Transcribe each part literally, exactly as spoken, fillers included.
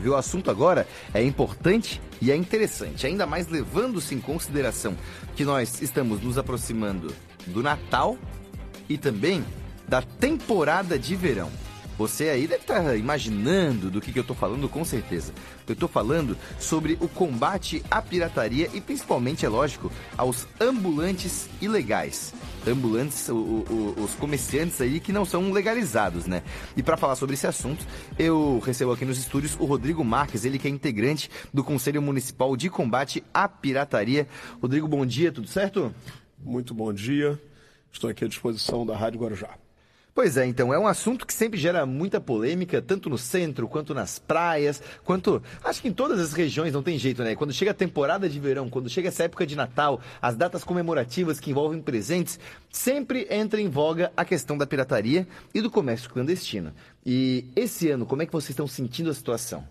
O assunto agora é importante e é interessante, ainda mais levando-se em consideração que nós estamos nos aproximando do Natal e também da temporada de verão. Você aí deve estar imaginando do que, que eu estou falando, com certeza. Eu estou falando sobre o combate à pirataria e principalmente, é lógico, aos ambulantes ilegais. Ambulantes, o, o, os comerciantes aí que não são legalizados, né? E para falar sobre esse assunto, eu recebo aqui nos estúdios o Rodrigo Marques, ele que é integrante do Conselho Municipal de Combate à Pirataria. Rodrigo, bom dia, tudo certo? Muito bom dia, estou aqui à disposição da Rádio Guarujá. Pois é, então, é um assunto que sempre gera muita polêmica, tanto no centro, quanto nas praias, quanto... Acho que em todas as regiões não tem jeito, né? Quando chega a temporada de verão, quando chega essa época de Natal, as datas comemorativas que envolvem presentes, sempre entra em voga a questão da pirataria e do comércio clandestino. E esse ano, como é que vocês estão sentindo a situação?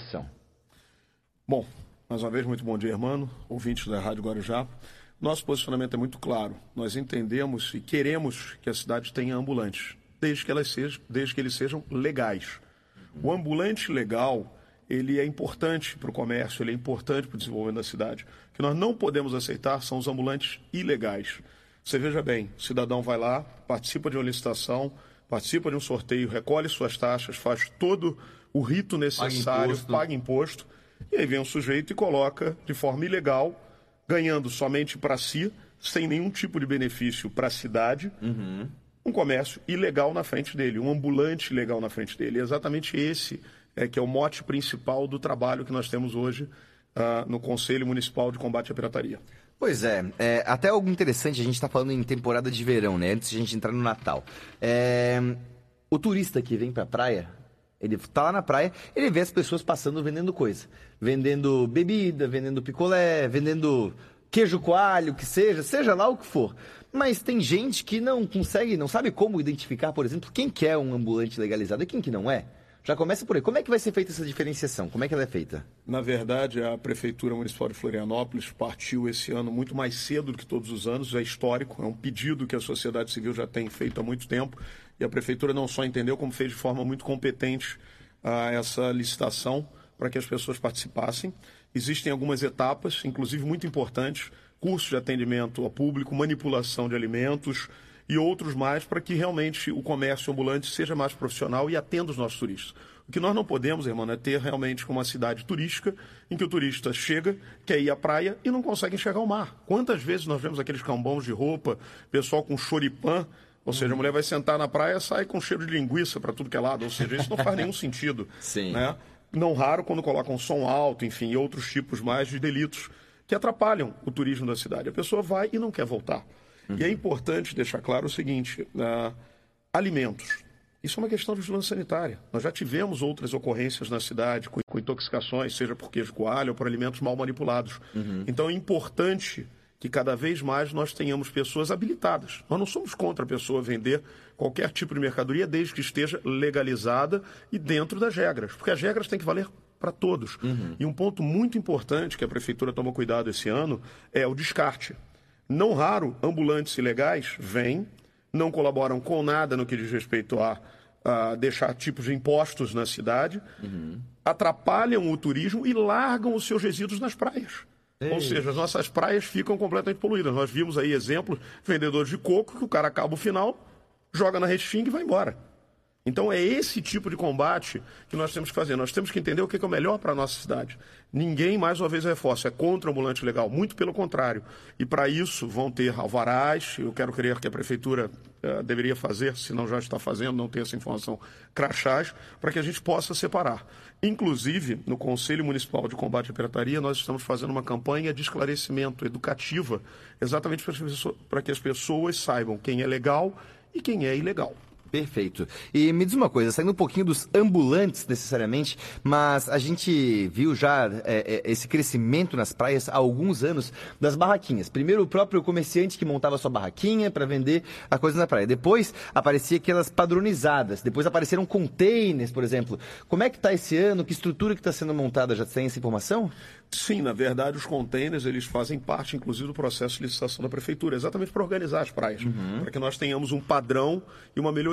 Bom, mais uma vez, muito bom dia, irmão, ouvintes da Rádio Guarujá. Nosso posicionamento é muito claro. Nós entendemos e queremos que a cidade tenha ambulantes, desde que, elas sejam, desde que eles sejam legais. O ambulante legal, ele é importante para o comércio, ele é importante para o desenvolvimento da cidade. O que nós não podemos aceitar são os ambulantes ilegais. Você veja bem, o cidadão vai lá, participa de uma licitação, participa de um sorteio, recolhe suas taxas, faz todo o rito necessário, paga imposto, paga imposto e aí vem um sujeito e coloca de forma ilegal, ganhando somente para si, sem nenhum tipo de benefício para a cidade, uhum. um comércio ilegal na frente dele, um ambulante ilegal na frente dele. É exatamente esse é, que é o mote principal do trabalho que nós temos hoje uh, no Conselho Municipal de Combate à Pirataria. Pois é, é até algo interessante, a gente está falando em temporada de verão, né? Antes de a gente entrar no Natal. É, o turista que vem para a praia, ele tá lá na praia, ele vê as pessoas passando vendendo coisa. Vendendo bebida, vendendo picolé, vendendo queijo coalho, que seja, seja lá o que for. Mas tem gente que não consegue, não sabe como identificar, por exemplo, quem que é um ambulante legalizado e quem que não é. Já começa por aí. Como é que vai ser feita essa diferenciação? Como é que ela é feita? Na verdade, a Prefeitura Municipal de Florianópolis partiu esse ano muito mais cedo do que todos os anos. É histórico, é um pedido que a sociedade civil já tem feito há muito tempo. E a Prefeitura não só entendeu, como fez de forma muito competente uh, essa licitação para que as pessoas participassem. Existem algumas etapas, inclusive muito importantes, cursos de atendimento ao público, manipulação de alimentos e outros mais, para que realmente o comércio ambulante seja mais profissional e atenda os nossos turistas. O que nós não podemos, irmão, é ter realmente uma cidade turística em que o turista chega, quer ir à praia e não consegue enxergar o mar. Quantas vezes nós vemos aqueles cambões de roupa, pessoal com choripã, ou seja, a mulher vai sentar na praia e sai com cheiro de linguiça para tudo que é lado, ou seja, isso não faz nenhum sentido. Sim. Né? Não raro quando colocam som alto, enfim, e outros tipos mais de delitos que atrapalham o turismo da cidade. A pessoa vai e não quer voltar. Uhum. E é importante deixar claro o seguinte, uh, alimentos. Isso é uma questão de vigilância sanitária. Nós já tivemos outras ocorrências na cidade com, com intoxicações, seja por queijo coalho ou por alimentos mal manipulados. Uhum. Então é importante que cada vez mais nós tenhamos pessoas habilitadas. Nós não somos contra a pessoa vender qualquer tipo de mercadoria desde que esteja legalizada e dentro das regras, porque as regras têm que valer para todos. Uhum. E um ponto muito importante que a Prefeitura tomou cuidado esse ano é o descarte. Não raro, ambulantes ilegais vêm, não colaboram com nada no que diz respeito a, a deixar tipos de impostos na cidade, uhum. atrapalham o turismo e largam os seus resíduos nas praias. Ou seja, as nossas praias ficam completamente poluídas. Nós vimos aí exemplos, vendedores de coco, que o cara acaba o final, joga na restinga e vai embora. Então é esse tipo de combate que nós temos que fazer. Nós temos que entender o que é o melhor para a nossa cidade. Ninguém, mais uma vez, reforça, é contra o ambulante legal, muito pelo contrário. E para isso vão ter alvarás, eu quero crer que a Prefeitura uh, deveria fazer, se não já está fazendo, não tem essa informação, crachás, para que a gente possa separar. Inclusive, no Conselho Municipal de Combate à Pirataria, nós estamos fazendo uma campanha de esclarecimento educativa, exatamente para que as pessoas saibam quem é legal e quem é ilegal. Perfeito. E me diz uma coisa, saindo um pouquinho dos ambulantes necessariamente, mas a gente viu já é, é, esse crescimento nas praias há alguns anos das barraquinhas. Primeiro o próprio comerciante que montava sua barraquinha para vender a coisa na praia. Depois aparecia aquelas padronizadas. Depois apareceram containers, por exemplo. Como é que está esse ano? Que estrutura que está sendo montada? Já tem essa informação? Sim, na verdade os containers eles fazem parte inclusive do processo de licitação da Prefeitura, exatamente para organizar as praias, uhum. para que nós tenhamos um padrão e uma melhoria.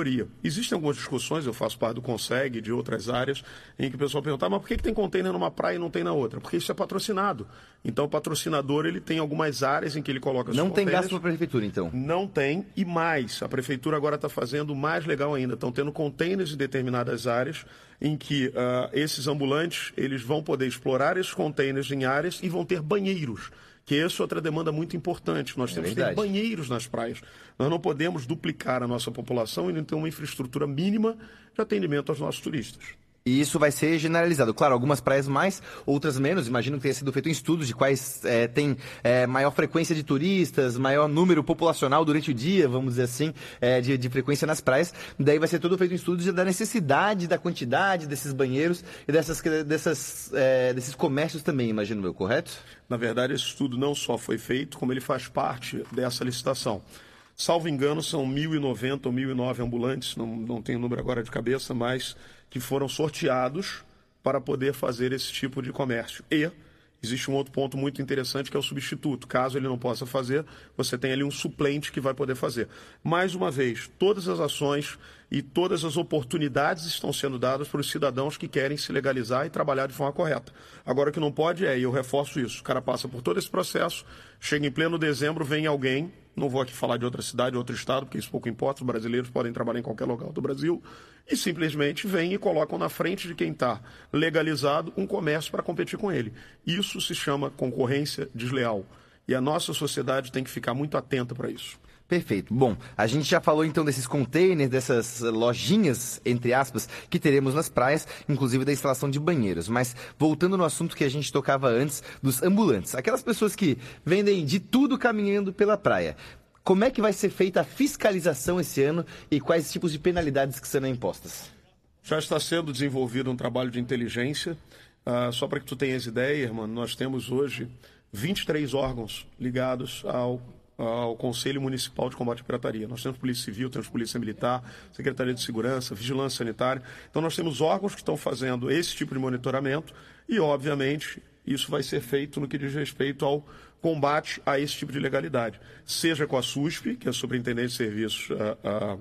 melhoria. Existem algumas discussões, eu faço parte do Conseg, de outras áreas, em que o pessoal pergunta, ah, mas por que que tem container numa praia e não tem na outra? Porque isso é patrocinado. Então o patrocinador ele tem algumas áreas em que ele coloca... Não tem gasto para a prefeitura, então? Não tem, e mais, a prefeitura agora está fazendo mais legal ainda, estão tendo containers em determinadas áreas, em que uh, esses ambulantes eles vão poder explorar esses containers em áreas e vão ter banheiros, que essa é outra demanda muito importante. Nós temos é que ter banheiros nas praias. Nós não podemos duplicar a nossa população e não ter uma infraestrutura mínima de atendimento aos nossos turistas. E isso vai ser generalizado. Claro, algumas praias mais, outras menos. Imagino que tenha sido feito um estudo de quais é, tem é, maior frequência de turistas, maior número populacional durante o dia, vamos dizer assim, é, de, de frequência nas praias. Daí vai ser todo feito um estudo da necessidade, da quantidade desses banheiros e dessas, dessas, é, desses comércios também, imagino eu, correto? Na verdade, esse estudo não só foi feito, como ele faz parte dessa licitação. Salvo engano, são mil e noventa ou mil e nove ambulantes, não, não tenho o número agora de cabeça, mas que foram sorteados para poder fazer esse tipo de comércio. E existe um outro ponto muito interessante que é o substituto. Caso ele não possa fazer, você tem ali um suplente que vai poder fazer. Mais uma vez, todas as ações e todas as oportunidades estão sendo dadas para os cidadãos que querem se legalizar e trabalhar de forma correta. Agora, o que não pode é, e eu reforço isso, o cara passa por todo esse processo, chega em pleno dezembro, vem alguém, não vou aqui falar de outra cidade, outro estado, porque isso pouco importa, os brasileiros podem trabalhar em qualquer lugar do Brasil, e simplesmente vêm e colocam na frente de quem está legalizado um comércio para competir com ele. Isso se chama concorrência desleal. E a nossa sociedade tem que ficar muito atenta para isso. Perfeito. Bom, a gente já falou então desses containers, dessas lojinhas, entre aspas, que teremos nas praias, inclusive da instalação de banheiros. Mas voltando no assunto que a gente tocava antes, dos ambulantes, aquelas pessoas que vendem de tudo caminhando pela praia. Como é que vai ser feita a fiscalização esse ano e quais tipos de penalidades que serão impostas? Já está sendo desenvolvido um trabalho de inteligência. Uh, só para que tu tenhas ideia, irmão, nós temos hoje vinte e três órgãos ligados ao ao Conselho Municipal de Combate à Pirataria. Nós temos Polícia Civil, temos Polícia Militar, Secretaria de Segurança, Vigilância Sanitária. Então nós temos órgãos que estão fazendo esse tipo de monitoramento e, obviamente, isso vai ser feito no que diz respeito ao combate a esse tipo de ilegalidade. Seja com a SUSP, que é a Superintendência de Serviços, a, a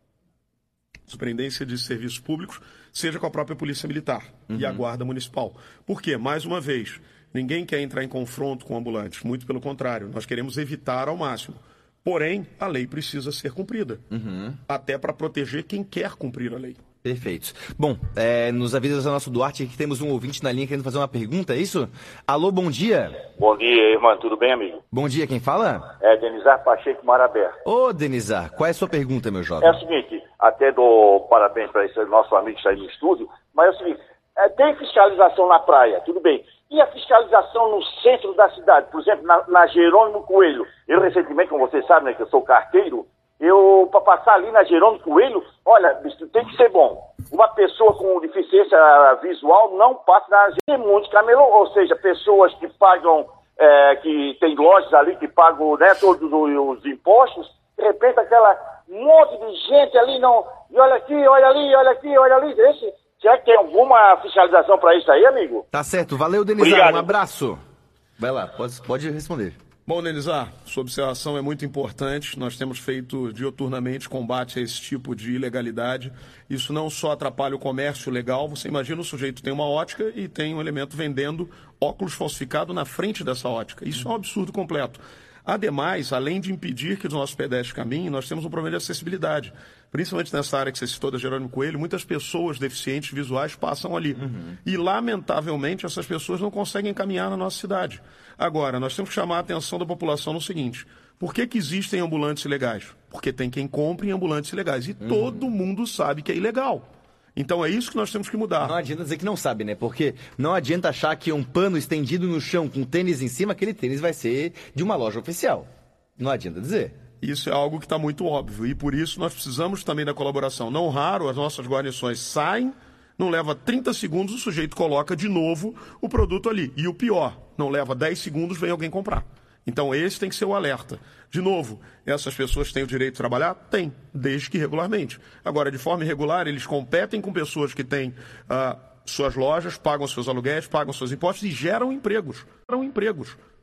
Superintendência de Serviços Públicos, seja com a própria Polícia Militar uhum. e a Guarda Municipal. Por quê? Mais uma vez, ninguém quer entrar em confronto com ambulantes, muito pelo contrário, nós queremos evitar ao máximo. Porém, a lei precisa ser cumprida, uhum. até para proteger quem quer cumprir a lei. Perfeito. Bom, é, nos avisos do nosso Duarte aqui temos um ouvinte na linha querendo fazer uma pergunta, é isso? Alô, bom dia. Bom dia, irmão, tudo bem, amigo? Bom dia, quem fala? É Denizar Pacheco Marabé. Ô, Denizar, qual é a sua pergunta, meu jovem? É o seguinte, até dou parabéns para esse nosso amigo que está aí no estúdio, mas é o seguinte, é, tem fiscalização na praia, tudo bem. E a fiscalização no centro da cidade, por exemplo, na, na Jerônimo Coelho. Eu recentemente, como vocês sabem, né, que eu sou carteiro, eu, para passar ali na Jerônimo Coelho, olha, tem que ser bom. Uma pessoa com deficiência visual não passa na Tem muito camelô, ou seja, pessoas que pagam, é, que tem lojas ali que pagam, né, todos os impostos, de repente aquela monte de gente ali, não, e olha aqui, olha ali, olha aqui, olha ali, esse... Será que tem alguma fiscalização para isso aí, amigo? Tá certo. Valeu, Denizar. Obrigado. Um abraço. Vai lá, pode, pode responder. Bom, Denizar, sua observação é muito importante. Nós temos feito dioturnamente combate a esse tipo de ilegalidade. Isso não só atrapalha o comércio legal. Você imagina o sujeito tem uma ótica e tem um elemento vendendo óculos falsificado na frente dessa ótica. Isso é um absurdo completo. Ademais, além de impedir que os nossos pedestres caminhem, nós temos um problema de acessibilidade. Principalmente nessa área que você citou da Jerônimo Coelho, muitas pessoas deficientes visuais passam ali. Uhum. E, lamentavelmente, essas pessoas não conseguem caminhar na nossa cidade. Agora, nós temos que chamar a atenção da população no seguinte. Por que que existem ambulantes ilegais? Porque tem quem compre em ambulantes ilegais. E uhum. todo mundo sabe que é ilegal. Então é isso que nós temos que mudar. Não adianta dizer que não sabe, né? Porque não adianta achar que um pano estendido no chão com tênis em cima, aquele tênis vai ser de uma loja oficial. Não adianta dizer. Isso é algo que está muito óbvio. E por isso nós precisamos também da colaboração. Não raro, as nossas guarnições saem, não leva trinta segundos, o sujeito coloca de novo o produto ali. E o pior, não leva dez segundos, vem alguém comprar. Então esse tem que ser o alerta. De novo, essas pessoas têm o direito de trabalhar? Tem, desde que regularmente. Agora, de forma irregular, eles competem com pessoas que têm ah, suas lojas, pagam seus aluguéis, pagam seus impostos e geram empregos. Geram empregos.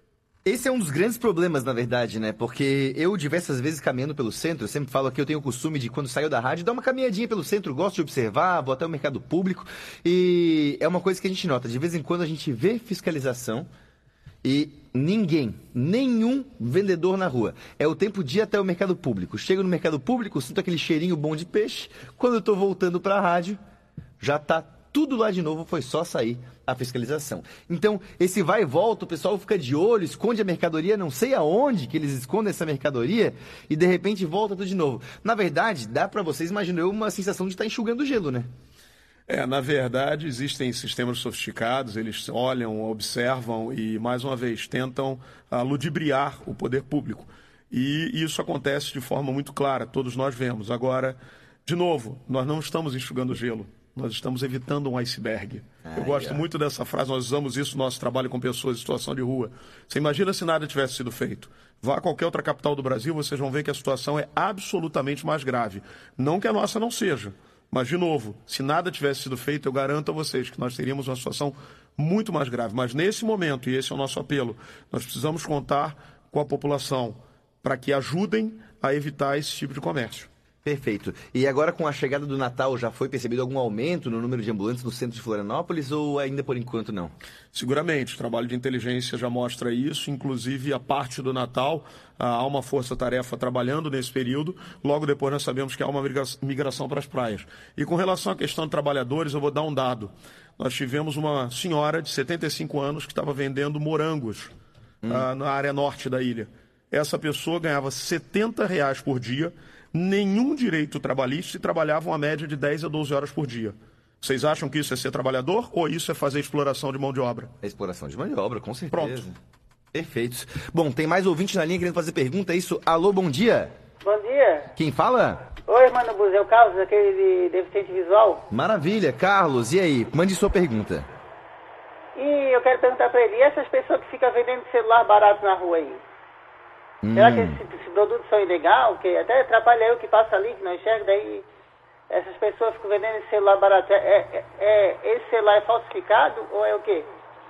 Esse é um dos grandes problemas, na verdade, né? Porque eu, diversas vezes caminhando pelo centro, eu sempre falo que eu tenho o costume de, quando saio da rádio, dar uma caminhadinha pelo centro, gosto de observar, vou até o mercado público. E é uma coisa que a gente nota, de vez em quando a gente vê fiscalização e ninguém, nenhum vendedor na rua. É o tempo de ir até o mercado público. Chego no mercado público, sinto aquele cheirinho bom de peixe. Quando eu tô voltando para a rádio, já tá tudo lá de novo, foi só sair a fiscalização. Então, esse vai e volta, o pessoal fica de olho, esconde a mercadoria, não sei aonde que eles escondem essa mercadoria, e de repente volta tudo de novo. Na verdade, dá para vocês, imagino eu, uma sensação de estar enxugando gelo, né? É, na verdade, existem sistemas sofisticados, eles olham, observam e, mais uma vez, tentam uh, ludibriar o poder público. E isso acontece de forma muito clara, todos nós vemos. Agora, de novo, nós não estamos enxugando gelo. Nós estamos evitando um iceberg. Ah, Eu gosto yeah. muito dessa frase, nós usamos isso no nosso trabalho com pessoas em situação de rua. Você imagina se nada tivesse sido feito. Vá a qualquer outra capital do Brasil, vocês vão ver que a situação é absolutamente mais grave. Não que a nossa não seja, mas, de novo, se nada tivesse sido feito, eu garanto a vocês que nós teríamos uma situação muito mais grave. Mas, nesse momento, e esse é o nosso apelo, nós precisamos contar com a população para que ajudem a evitar esse tipo de comércio. Perfeito. E agora, com a chegada do Natal, já foi percebido algum aumento no número de ambulantes no centro de Florianópolis ou ainda por enquanto não? Seguramente. O trabalho de inteligência já mostra isso. Inclusive, a parte do Natal, há uma força-tarefa trabalhando nesse período. Logo depois, nós sabemos que há uma migração para as praias. E com relação à questão de trabalhadores, eu vou dar um dado. Nós tivemos uma senhora de setenta e cinco anos que estava vendendo morangos hum. uh, na área norte da ilha. Essa pessoa ganhava setenta reais por dia, nenhum direito trabalhista e trabalhava uma média de dez a doze horas por dia. Vocês acham que isso é ser trabalhador ou isso é fazer exploração de mão de obra? É exploração de mão de obra, com certeza. Pronto. Perfeito. Bom, tem mais ouvinte na linha querendo fazer pergunta, é isso? Alô, bom dia. Bom dia. Quem fala? Oi, mano Bus, é o Carlos, aquele de deficiente visual. Maravilha, Carlos, e aí? Mande sua pergunta. E eu quero perguntar pra ele, e essas pessoas que ficam vendendo celular barato na rua aí? Hum. Será que esses esse produtos são ilegais? Que até atrapalha eu que passo ali, que não enxergo, daí essas pessoas ficam vendendo esse celular barato. É, é, é, esse celular é falsificado ou é o quê?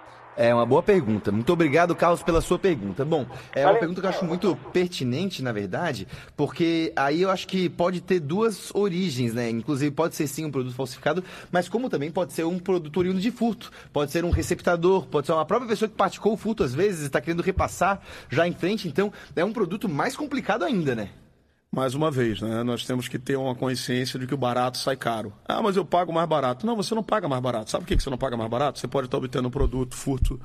É uma boa pergunta. Muito obrigado, Carlos, pela sua pergunta. Bom, é uma pergunta que eu acho muito pertinente, na verdade, porque aí eu acho que pode ter duas origens, né? Inclusive pode ser sim um produto falsificado, mas como também pode ser um produto oriundo de furto. Pode ser um receptador, pode ser uma própria pessoa que praticou o furto às vezes, está querendo repassar já em frente. Então, é um produto mais complicado ainda, né? Mais uma vez, né? Nós temos que ter uma consciência de que o barato sai caro. Ah, mas eu pago mais barato. Não, você não paga mais barato. Sabe por que você não paga mais barato? Você pode estar obtendo um produto furto,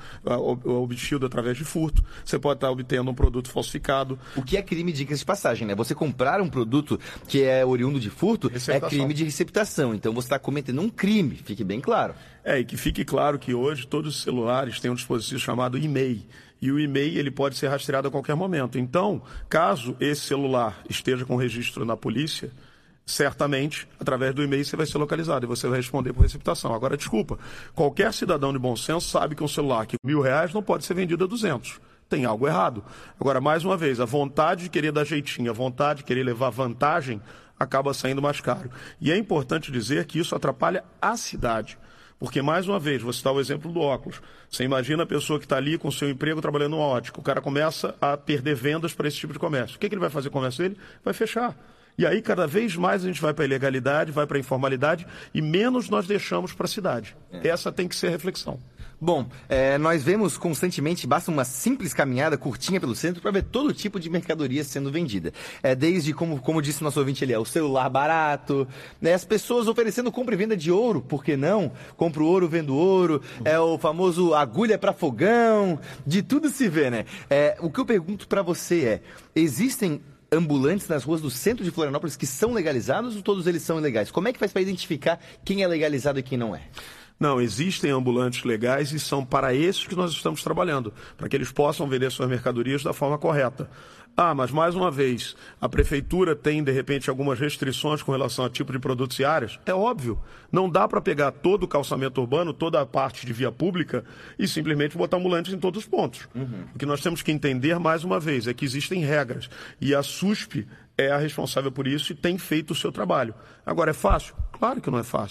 obtido através de furto. Você pode estar obtendo um produto falsificado. O que é crime, dicas de passagem, né? Você comprar um produto que é oriundo de furto é crime de receptação. Então você está cometendo um crime, fique bem claro. É, e que fique claro que hoje todos os celulares têm um dispositivo chamado e-mail. E o e-mail ele pode ser rastreado a qualquer momento. Então, caso esse celular esteja com registro na polícia, certamente, através do e-mail, você vai ser localizado e você vai responder por receptação. Agora, desculpa, qualquer cidadão de bom senso sabe que um celular que mil reais não pode ser vendido a duzentos. Tem algo errado. Agora, mais uma vez, a vontade de querer dar jeitinho, a vontade de querer levar vantagem, acaba saindo mais caro. E é importante dizer que isso atrapalha a cidade. Porque, mais uma vez, vou citar o exemplo do óculos. Você imagina a pessoa que está ali com o seu emprego trabalhando numa ótica. O cara começa a perder vendas para esse tipo de comércio. O que, que ele vai fazer com o comércio dele? Vai fechar. E aí, cada vez mais a gente vai para a ilegalidade, vai para a informalidade e menos nós deixamos para a cidade. É. Essa tem que ser a reflexão. Bom, é, nós vemos constantemente, basta uma simples caminhada curtinha pelo centro para ver todo tipo de mercadoria sendo vendida. É, desde, como, como disse o nosso ouvinte ali, é o celular barato, né, as pessoas oferecendo compra e venda de ouro, por que não? Compro ouro, vendo ouro, é o famoso agulha para fogão, de tudo se vê, né? É, o que eu pergunto para você é, existem ambulantes nas ruas do centro de Florianópolis que são legalizados ou todos eles são ilegais? Como é que faz para identificar quem é legalizado e quem não é? Não, existem ambulantes legais e são para esses que nós estamos trabalhando, para que eles possam vender suas mercadorias da forma correta. Ah, mas mais uma vez, a prefeitura tem, de repente, algumas restrições com relação a tipo de produtos e áreas? É óbvio. Não dá para pegar todo o calçamento urbano, toda a parte de via pública e simplesmente botar ambulantes em todos os pontos. Uhum. O que nós temos que entender, mais uma vez, é que existem regras. E a S U S P é a responsável por isso e tem feito o seu trabalho. Agora, é fácil? Claro que não é fácil.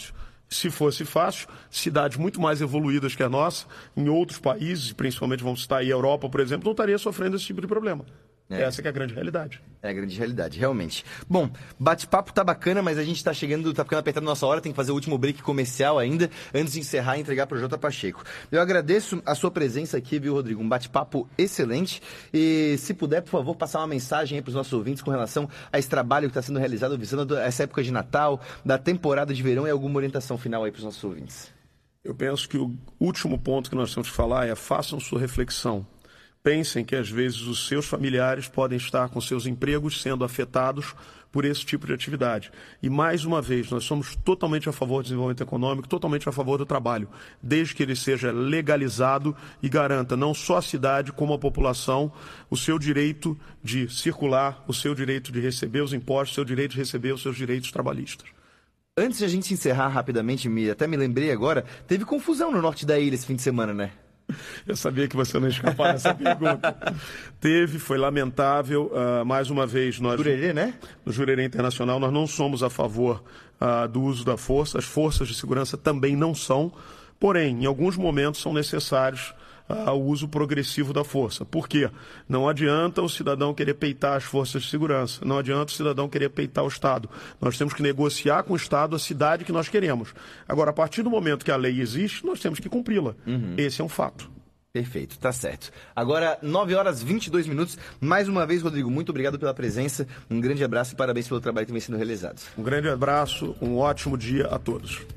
Se fosse fácil, cidades muito mais evoluídas que a nossa, em outros países, principalmente vamos citar aí a Europa, por exemplo, não estaria sofrendo esse tipo de problema. É. Essa que é a grande realidade. É a grande realidade, realmente. Bom, bate-papo tá bacana, mas a gente tá chegando, tá ficando apertado na nossa hora, tem que fazer o último break comercial ainda, antes de encerrar e entregar pro Jota Pacheco. Eu agradeço a sua presença aqui, viu, Rodrigo? Um bate-papo excelente. E se puder, por favor, passar uma mensagem aí pros nossos ouvintes com relação a esse trabalho que está sendo realizado visando essa época de Natal, da temporada de verão, e alguma orientação final aí pros nossos ouvintes. Eu penso que o último ponto que nós temos que falar é: façam sua reflexão. Pensem que, às vezes, os seus familiares podem estar com seus empregos sendo afetados por esse tipo de atividade. E, mais uma vez, nós somos totalmente a favor do desenvolvimento econômico, totalmente a favor do trabalho, desde que ele seja legalizado e garanta não só a cidade, como a população, o seu direito de circular, o seu direito de receber os impostos, o seu direito de receber os seus direitos trabalhistas. Antes de a gente encerrar rapidamente, me, até me lembrei agora, teve confusão no norte da ilha esse fim de semana, né? Eu sabia que você não ia escapar dessa pergunta. Teve, foi lamentável. Uh, mais uma vez, nós... Jurerê, né? No Jurerê Internacional, nós não somos a favor uh, do uso da força. As forças de segurança também não são. Porém, em alguns momentos são necessários uh, o uso progressivo da força. Por quê? Não adianta o cidadão querer peitar as forças de segurança. Não adianta o cidadão querer peitar o Estado. Nós temos que negociar com o Estado a cidade que nós queremos. Agora, a partir do momento que a lei existe, nós temos que cumpri-la. Uhum. Esse é um fato. Perfeito, tá certo. Agora, nove horas e vinte e dois minutos. Mais uma vez, Rodrigo, muito obrigado pela presença. Um grande abraço e parabéns pelo trabalho que vem sendo realizado. Um grande abraço, um ótimo dia a todos.